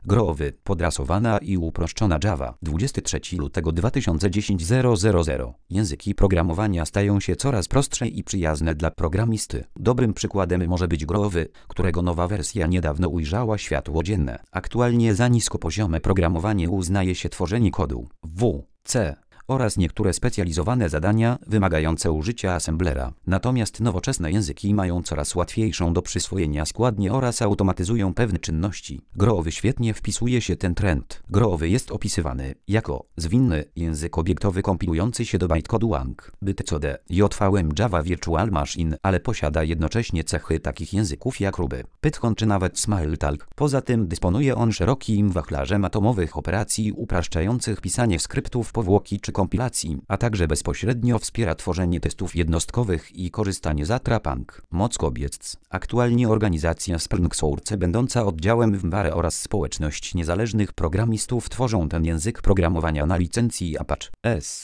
Growy, podrasowana i uproszczona Java. 23 lutego 2010 000. Języki programowania stają się coraz prostsze i przyjazne dla programisty. Dobrym przykładem może być Growy, którego nowa wersja niedawno ujrzała światło dzienne. Aktualnie za niskopoziome programowanie uznaje się tworzenie kodu W, C oraz niektóre specjalizowane zadania wymagające użycia assemblera. Natomiast nowoczesne języki mają coraz łatwiejszą do przyswojenia składnię oraz automatyzują pewne czynności. Growy świetnie wpisuje się ten trend. Growy jest opisywany jako zwinny język obiektowy kompilujący się do bytecodu Lang, BTCD, JVM Java Virtual Machine, ale posiada jednocześnie cechy takich języków jak Ruby, Python czy nawet Smalltalk. Poza tym dysponuje on szerokim wachlarzem atomowych operacji upraszczających pisanie skryptów powłoki czy kompilacji, a także bezpośrednio wspiera tworzenie testów jednostkowych i korzystanie z Atrapang. Moc kobiec. Aktualnie organizacja Spring Source będąca oddziałem w Mare oraz społeczność niezależnych programistów tworzą ten język programowania na licencji Apache S.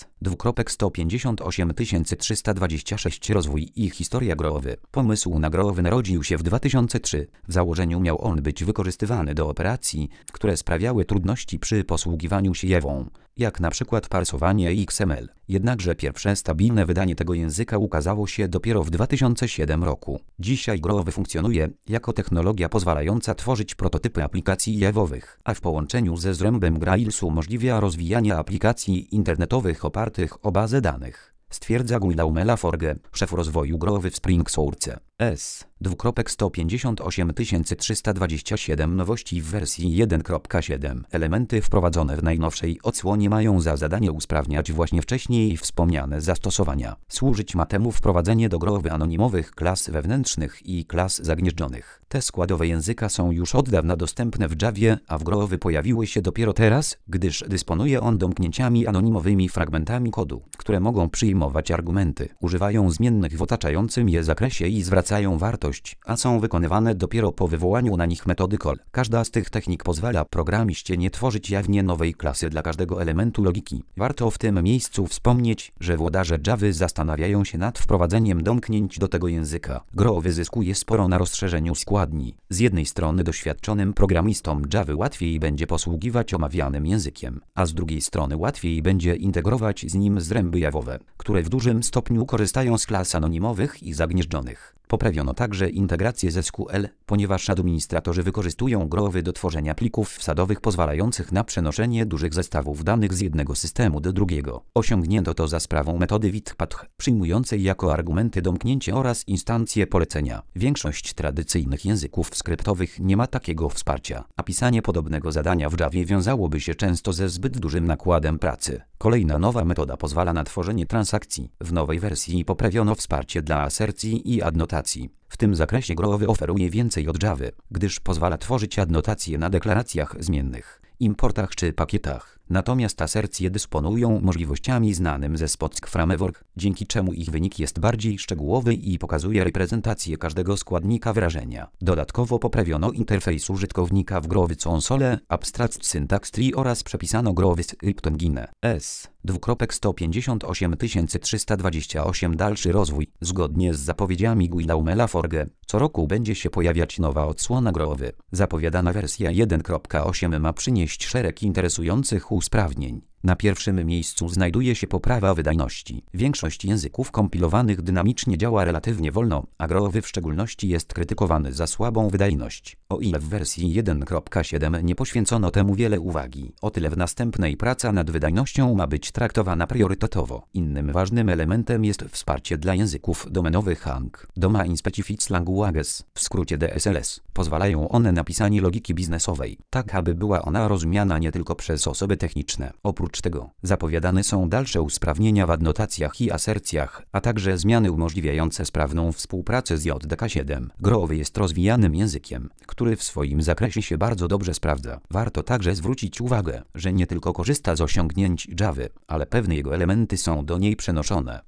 158326 Rozwój i historia Growy. Pomysł na Growy narodził się w 2003. W założeniu miał on być wykorzystywany do operacji, które sprawiały trudności przy posługiwaniu się Jawą, jak na przykład parsowanie XML. Jednakże pierwsze stabilne wydanie tego języka ukazało się dopiero w 2007 roku. Dzisiaj Growy funkcjonuje jako technologia pozwalająca tworzyć prototypy aplikacji jawowych, a w połączeniu ze zrębem Grails umożliwia rozwijanie aplikacji internetowych opartych o bazę danych. Stwierdza Guillaume Forge, szef rozwoju Growy w Spring Source. S. 158327 Nowości w wersji 1.7. Elementy wprowadzone w najnowszej odsłonie mają za zadanie usprawniać właśnie wcześniej wspomniane zastosowania. Służyć ma temu wprowadzenie do Growy anonimowych klas wewnętrznych i klas zagnieżdżonych. Te składowe języka są już od dawna dostępne w Javie, a w Growy pojawiły się dopiero teraz, gdyż dysponuje on domknięciami anonimowymi fragmentami kodu, które mogą przyjmować argumenty, używają zmiennych w otaczającym je zakresie i zwracają wartość, a są wykonywane dopiero po wywołaniu na nich metody call. Każda z tych technik pozwala programiście nie tworzyć jawnie nowej klasy dla każdego elementu logiki. Warto w tym miejscu wspomnieć, że włodarze Javy zastanawiają się nad wprowadzeniem domknięć do tego języka. Growy zyskuje sporo na rozszerzeniu składni. Z jednej strony doświadczonym programistom Javy łatwiej będzie posługiwać omawianym językiem, a z drugiej strony łatwiej będzie integrować z nim zręby jawowe, które w dużym stopniu korzystają z klas anonimowych i zagnieżdżonych. Poprawiono także integrację z SQL, ponieważ administratorzy wykorzystują Growy do tworzenia plików wsadowych pozwalających na przenoszenie dużych zestawów danych z jednego systemu do drugiego. Osiągnięto to za sprawą metody withpath, przyjmującej jako argumenty domknięcie oraz instancje polecenia. Większość tradycyjnych języków skryptowych nie ma takiego wsparcia, a pisanie podobnego zadania w Javie wiązałoby się często ze zbyt dużym nakładem pracy. Kolejna nowa metoda pozwala na tworzenie transakcji. W nowej wersji poprawiono wsparcie dla asercji i adnotacji. W tym zakresie Growy oferuje więcej od Javy, gdyż pozwala tworzyć adnotacje na deklaracjach zmiennych, importach czy pakietach. Natomiast asercje dysponują możliwościami znanym ze Spock Framework, dzięki czemu ich wynik jest bardziej szczegółowy i pokazuje reprezentację każdego składnika wyrażenia. Dodatkowo poprawiono interfejs użytkownika w Growy Console, Abstract Syntax Tree oraz przepisano Growy Script Engine. S. 158328 Dalszy rozwój. Zgodnie z zapowiedziami Guillaume Forge, co roku będzie się pojawiać nowa odsłona Growy. Zapowiadana wersja 1.8 ma przynieść szereg interesujących usprawnień. Na pierwszym miejscu znajduje się poprawa wydajności. Większość języków kompilowanych dynamicznie działa relatywnie wolno, a Growy w szczególności jest krytykowany za słabą wydajność. O ile w wersji 1.7 nie poświęcono temu wiele uwagi, o tyle w następnej praca nad wydajnością ma być traktowana priorytetowo. Innym ważnym elementem jest wsparcie dla języków domenowych Lang. Domain Specific Languages, w skrócie DSLS. Pozwalają one na pisanie logiki biznesowej, tak aby była ona rozumiana nie tylko przez osoby techniczne. Oprócz tego zapowiadane są dalsze usprawnienia w adnotacjach i asercjach, a także zmiany umożliwiające sprawną współpracę z JDK7. Growy jest rozwijanym językiem, który w swoim zakresie się bardzo dobrze sprawdza. Warto także zwrócić uwagę, że nie tylko korzysta z osiągnięć Javy, ale pewne jego elementy są do niej przenoszone.